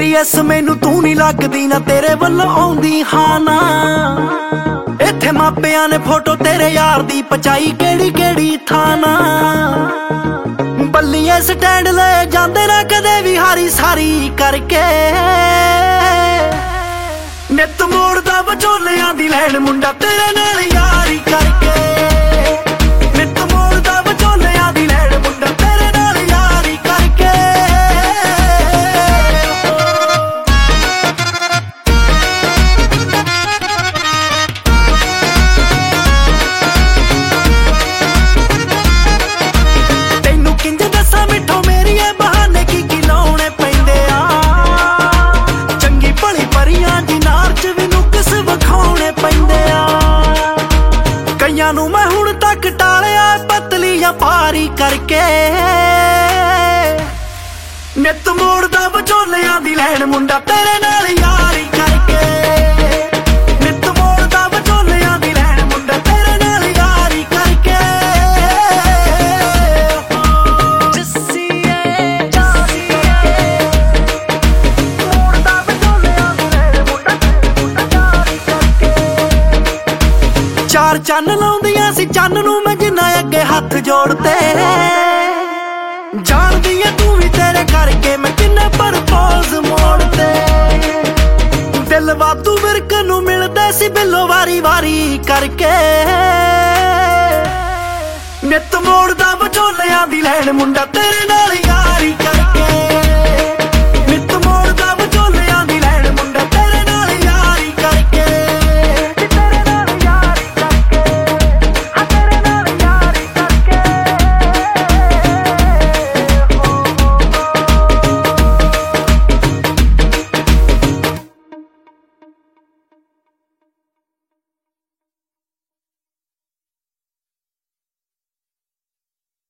Serious ਮੈਨੂੰ ਤੂੰ ਨਹੀਂ ਲੱਗਦੀ ਨਾ ਤੇਰੇ ਵੱਲੋਂ ਆਉਂਦੀ ਹਾਂ ਨਾ। ਇੱਥੇ ਮਾਪਿਆਂ ਨੇ ਫੋਟੋ ਤੇਰੇ ਯਾਰ ਦੀ ਪਚਾਈ ਕਿਹੜੀ ਕਿਹੜੀ ਥਾਂ ਨਾ। ਬੱਲੀਏ ਸਟੈਂਡ ਲੈ ਜਾਂਦੇ ਨਾ ਕਦੇ ਵੀ ਹਾਰੀ ਸਾਰੀ ਕਰਕੇ। ਨਿੱਤ ਮੋੜਦਾ ਵਿਚੋਲਿਆਂ ਦੀ ਲੈਣ ਮੁੰਡਾ ਤੇਰੇ ਨਾਲ ਯਾਰੀ ਕਰਕੇ। ਨਿੱਤ ਮੋੜਦਾ ਵਿਚੋਲਿਆਂ ਦੀ ਲੈਣ ਮੁੰਡਾ ਤੇਰੇ ਨਾਲ ਯਾਰੀ ਕਰਕੇ। ਤੈਨੂੰ ਕਿੰਜ ਦੱਸਾਂ ਮਿੱਠੋ ਮੇਰੀਏ ਬਹਾਨੇ ਕੀ ਲਾਉਣੇ ਪੈਂਦੇ ਆ। ਚੰਗੀ ਭਲੀ ਪਰੀਆਂ ਦੀ ਨਾਰ ਚ ਵੀ ਨੁਕਸ ਵਿਖਾਉਣੇ ਪੈਂਦੇ ਆ। ਕਈਆਂ ਨੂੰ ਮੈਂ ਹੁਣ ਤੱਕ ਟਾਲਿਆ ਪਤਲੀ ਜਾਂ ਭਾਰੀ ਕਰਕੇ। ਨਿੱਤ ਮੋੜਦਾ ਵਿਚੋਲਿਆਂ ਦੀ ਲੈਣ ਮੁੰਡਾ ਤੇਰੇ ਨਾਲ ਯਾਰੀ ਕਰਕੇ। ਨਿੱਤ ਮੋੜਦਾ ਵਿਚੋਲਿਆਂ ਦੀ ਲੈਣ ਮੁੰਡਾ ਤੇਰੇ ਨਾਲ ਯਾਰੀ ਕਰਕੇ। ਮੋੜਦਾ ਵਿਚੋਲਿਆਂ ਦੀ ਲੈਣ ਮੁੰਡਾ ਯਾਰੀ ਕਰਕੇ। ਚਾਰ ਚੰਨ ਲਾਉਂਦੀਆਂ ਸੀ ਚੰਨ ਨੂੰ ਮੈਂ ਜਿੰਨਾ ਅੱਗੇ ਹੱਥ ਜੋੜਤੇ। ਜਾਣਦੀ ਏ ਤੂੰ ਵੀ ਤੇਰੇ ਕਰਕੇ ਮੈਂ ਕਿੰਨੇ ਪ੍ਰਪੋਜ਼ ਮੋੜਤੇ। ਦਿਲ ਵਾਧੂ ਵਿਰਕ ਨੂੰ ਮਿਲਦੇ ਸੀ ਬਿੱਲੋ ਵਾਰੀ ਵਾਰੀ ਕਰਕੇ। ਨਿੱਤ ਮੋੜਦਾ ਵਿਚੋਲਿਆਂ ਦੀ ਲੈਣ ਮੁੰਡਾ ਤੇਰੇ ਨਾਲ ਯਾਰੀ ਕਰਕੇ।